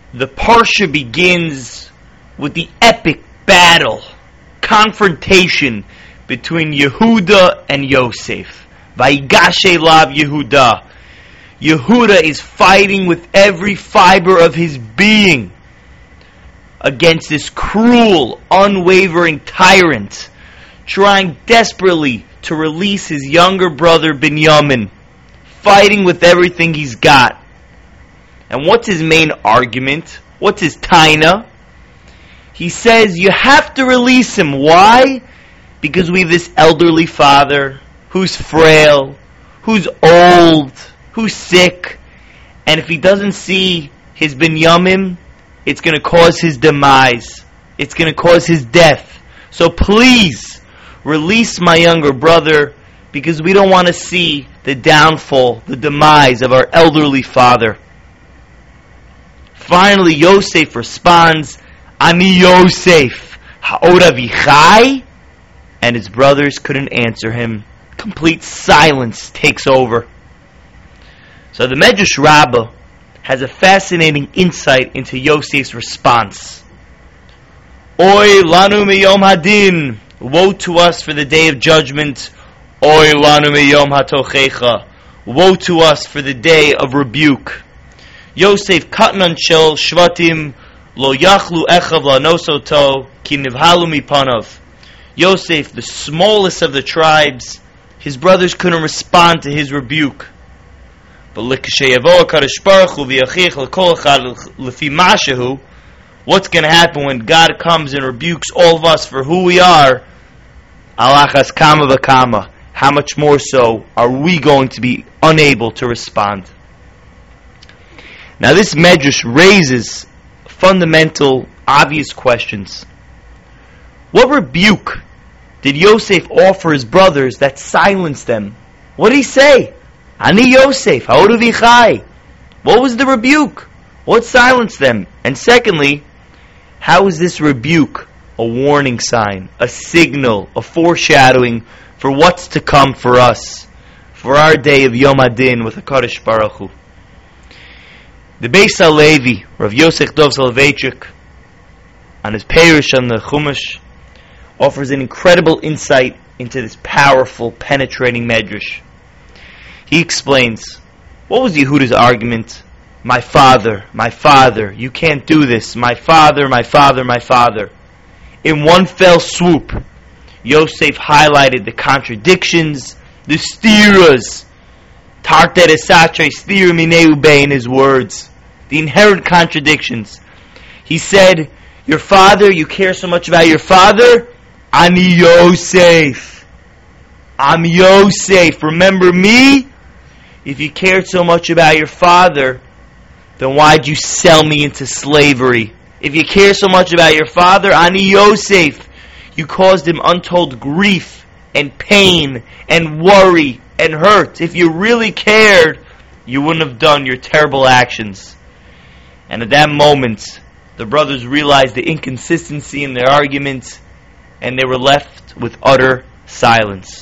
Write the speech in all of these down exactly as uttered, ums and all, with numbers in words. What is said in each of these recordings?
The Parsha begins with the epic battle, confrontation between Yehuda and Yosef. Vayigashe lav Yehuda. Yehuda is fighting with every fiber of his being against this cruel, unwavering tyrant, trying desperately to release his younger brother Binyamin, fighting with everything he's got. And what's his main argument? What's his taina? He says, you have to release him. Why? Because we have this elderly father who's frail, who's old, who's sick, and if he doesn't see his Binyamin, it's going to cause his demise. It's going to cause his death. So please, release my younger brother, because we don't want to see the downfall, the demise of our elderly father. Finally, Yosef responds, Ani Yosef, ha'od avichai? And his brothers couldn't answer him. Complete silence takes over. So the Medrash Rabbah has a fascinating insight into Yosef's response. Oy lanu miyom hadin, woe to us for the day of judgment. Oy lanu miyom hatochecha, woe to us for the day of rebuke. Yosef katan shel shvatim lo yachlu echav lanosoto ki nivhalu mipanav. Yosef, the smallest of the tribes, his brothers couldn't respond to his rebuke. But what's going to happen when God comes and rebukes all of us for who we are? Alachas kama v'kama. How much more so are we going to be unable to respond? Now this medrash raises fundamental, obvious questions. What rebuke did Yosef offer his brothers that silenced them? What did he say? Ani Yosef, ha'od avichai. What was the rebuke? What silenced them? And secondly, how is this rebuke a warning sign, a signal, a foreshadowing for what's to come for us, for our day of Yom Adin with HaKadosh Baruch Hu? The Beis HaLevi, Rav Yosef Dov Soloveitchik, on his Perush on the Chumash, offers an incredible insight into this powerful, penetrating medrash. He explains, what was Yehuda's argument? My father, my father, you can't do this. My father, my father, my father. In one fell swoop, Yosef highlighted the contradictions, the stiras, tartet esatre stir mineu be, in his words, the inherent contradictions. He said, your father, you care so much about your father? Ani Yosef. I'm Yosef. Remember me? If you cared so much about your father, then why'd you sell me into slavery? If you care so much about your father, Ani Yosef, you caused him untold grief and pain and worry and hurt. If you really cared, you wouldn't have done your terrible actions. And at that moment, the brothers realized the inconsistency in their arguments, and they were left with utter silence.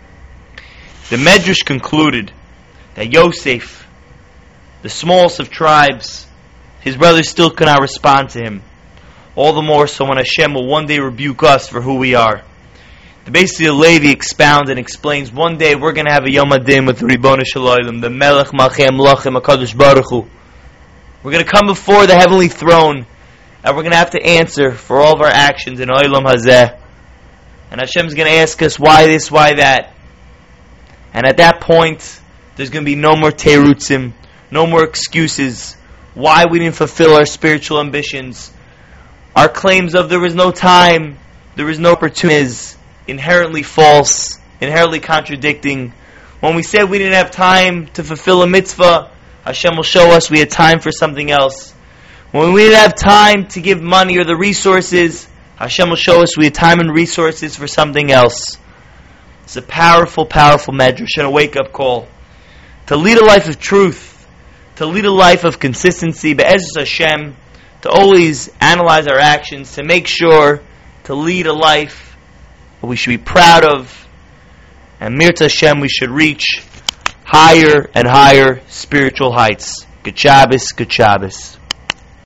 The Medrash concluded that Yosef, the smallest of tribes, his brothers still could not respond to him. All the more so when Hashem will one day rebuke us for who we are. The Beis HaLevi expounds and explains, one day we're going to have a Yom Adin with the Ribono Shel Olam, the Melech Malchei Amlachim HaKadosh Baruch Hu. We're going to come before the heavenly throne, and we're going to have to answer for all of our actions in Olam Hazeh. And Hashem's going to ask us, why this, why that? And at that point, there's going to be no more terutzim, no more excuses, why we didn't fulfill our spiritual ambitions. Our claims of there was no time, there was no opportunity is inherently false, inherently contradicting. When we said we didn't have time to fulfill a mitzvah, Hashem will show us we had time for something else. When we didn't have time to give money or the resources, Hashem will show us we had time and resources for something else. It's a powerful, powerful medrash and a wake-up call. To lead a life of truth, to lead a life of consistency, be'ezus Hashem, to always analyze our actions, to make sure to lead a life that we should be proud of, and Mirta Hashem, we should reach higher and higher spiritual heights. Good Shabbos, good Shabbos.